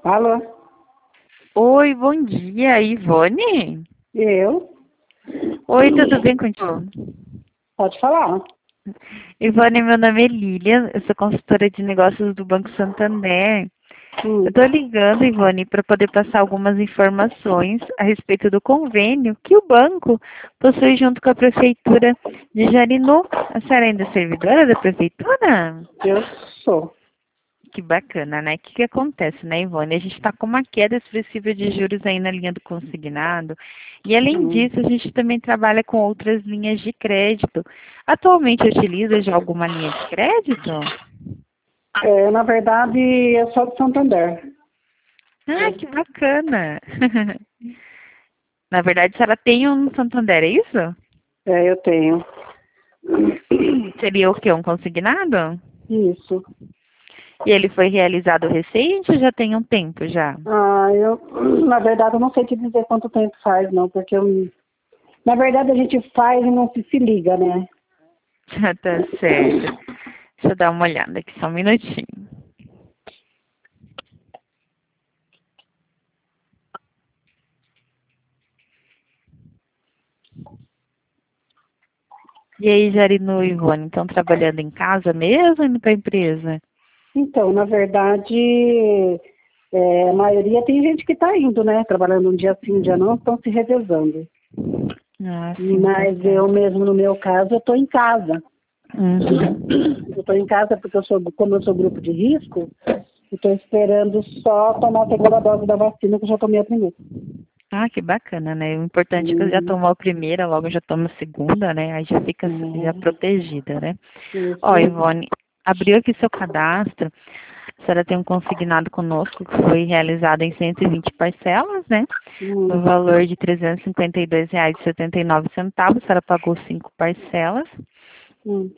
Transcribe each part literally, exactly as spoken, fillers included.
Alô? Oi, bom dia, Ivone? Eu? Oi, tudo bem contigo? Pode falar. Ivone, meu nome é Lilian, eu sou consultora de negócios do Banco Santander. Hum. Eu tô ligando, Ivone, para poder passar algumas informações a respeito do convênio que o banco possui junto com a Prefeitura de Jarinu. A senhora ainda é servidora da Prefeitura? Eu sou. Que bacana, né? O que, que acontece, né, Ivone? A gente está com uma queda expressiva de juros aí na linha do consignado. E, além Hum. disso, a gente também trabalha com outras linhas de crédito. Atualmente, utiliza já alguma linha de crédito? É, na verdade, eu sou de Santander. Ah, que bacana! Na verdade, a senhora tem um Santander, é isso? É, eu tenho. Seria o quê? Um consignado? Isso. E ele foi realizado recente ou já tem um tempo já? Ah, eu, na verdade, eu não sei te dizer quanto tempo faz, não, porque eu, na verdade, a gente faz e não se, se liga, né? Já tá certo. Deixa eu dar uma olhada aqui, só um minutinho. E aí, Jarinu e Ivone, estão trabalhando em casa mesmo ou indo para a empresa? Então, na verdade, é, a maioria tem gente que está indo, né? Trabalhando um dia sim, um dia não, estão se revezando. Ah, sim, tá Mas eu certo. mesmo, no meu caso, eu estou em casa. Uhum. Eu estou em casa porque eu sou, como eu sou grupo de risco, estou esperando só tomar a segunda dose da vacina, que eu já tomei a primeira. Ah, que bacana, né? O importante é que já Uhum. tomou a primeira, logo já toma a segunda, né? Aí já fica já É, protegida, né? isso Ó, aí. Ivone, abriu aqui seu cadastro. A senhora tem um consignado conosco que foi realizado em cento e vinte parcelas, né? No Hum, valor de trezentos e cinquenta e dois reais e setenta e nove centavos. A senhora pagou cinco parcelas. hum.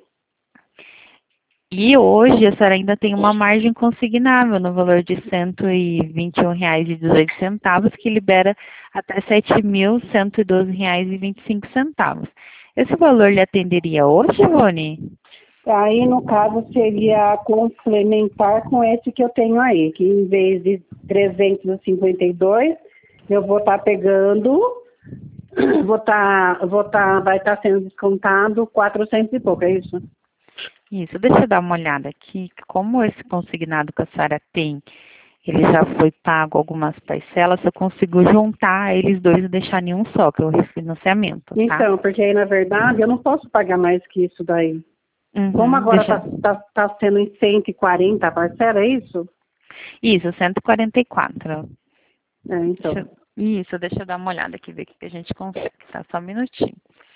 E hoje a senhora ainda tem uma margem consignável no valor de cento e vinte e um reais e dezoito centavos, que libera até sete mil cento e doze reais e vinte e cinco centavos. Esse valor lhe atenderia hoje, Rony? Aí, no caso, seria complementar com esse que eu tenho aí, que em vez de trezentos e cinquenta e dois, eu vou estar pegando, vou estar, vou estar, vai estar sendo descontado quatrocentos e pouco, é isso? Isso, deixa eu dar uma olhada aqui. Como esse consignado que a senhora tem, ele já foi pago algumas parcelas, eu consigo juntar eles dois e deixar em um só, que é o refinanciamento, tá? Então, porque aí, na verdade, eu não posso pagar mais que isso daí. Como Uhum, agora deixa. está tá, tá tá sendo em cento e quarenta a parcela, é isso? Isso, cento e quarenta e quatro. É, Deixa, então. eu- isso, deixa eu dar uma olhada aqui, ver o que que a gente consegue, tá? Só um minutinho.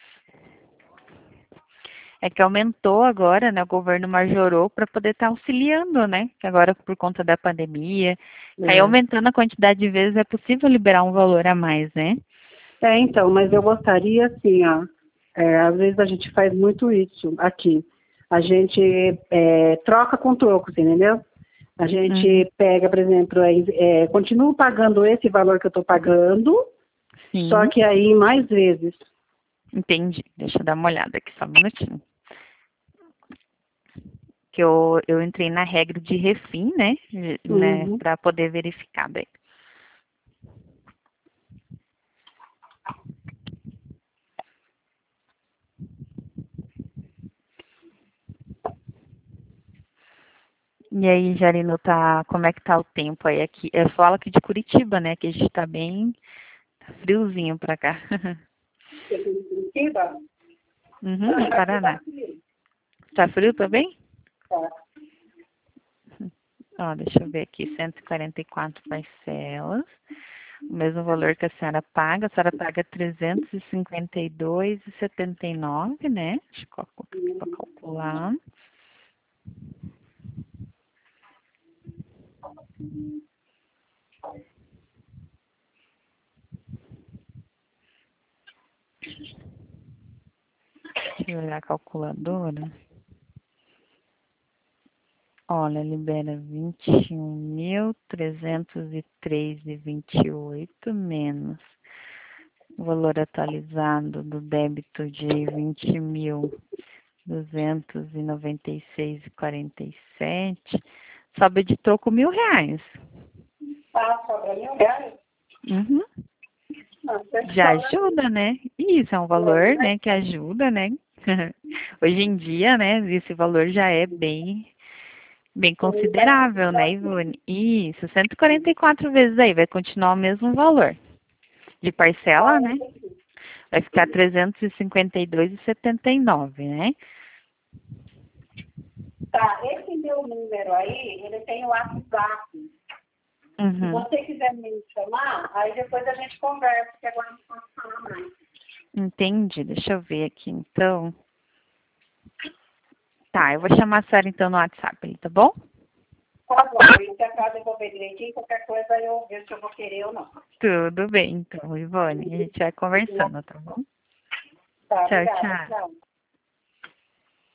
É que aumentou agora, né? O governo majorou para poder estar auxiliando, né? Que agora, por conta da pandemia, caiu É. aumentando a quantidade de vezes, é possível liberar um valor a mais, né? É, então, mas eu gostaria assim, ó, é, às vezes a gente faz muito isso aqui. A gente é, troca com trocos, entendeu? A Uhum. gente pega, por exemplo, é, é, continuo pagando esse valor que eu estou pagando, só Sim, que aí mais vezes. entendi. Deixa eu dar uma olhada aqui, só um minutinho. Que eu, eu entrei na regra de refim, né? né Uhum. para poder verificar daí. E aí, Jarino, tá, como é que tá o tempo aí aqui? Eu falo aqui de Curitiba, né? Que a gente tá bem friozinho pra cá. Curitiba? Uhum, no Ah, aqui tá Paraná. frio. Tá frio também? Tá. Ó, deixa eu ver aqui, cento e quarenta e quatro parcelas. O mesmo valor que a senhora paga, a senhora paga trezentos e cinquenta e dois e setenta e nove, né? Deixa eu colocar aqui para calcular. Deixa eu olhar a calculadora. Olha, libera vinte e um mil trezentos e três e vinte e oito menos o valor atualizado do débito de vinte mil duzentos e noventa e seis e quarenta e sete, sobe de troco mil reais. Ah, sobra mil reais? Uhum. Nossa, Já sobra. ajuda, né? Isso é um valor, né, que ajuda, né? Hoje em dia, né, esse valor já é bem, bem considerável, né, Ivone? Isso, cento e quarenta e quatro vezes aí, vai continuar o mesmo valor. De parcela, né? Vai ficar trezentos e cinquenta e dois reais e setenta e nove, né? Tá, esse meu número aí, ele tem o WhatsApp. Se Uhum. você quiser me chamar, aí depois a gente conversa, porque agora não posso falar mais. Entendi, deixa eu ver aqui, então. Tá, eu vou chamar a senhora então no WhatsApp, tá bom? Tá bom, e se a casa eu vou ver direitinho, qualquer coisa eu vejo se eu vou querer ou não. Tudo bem, então, Ivone, a gente vai conversando, tá bom? Tá, Tchau, obrigada. tchau. Tchau.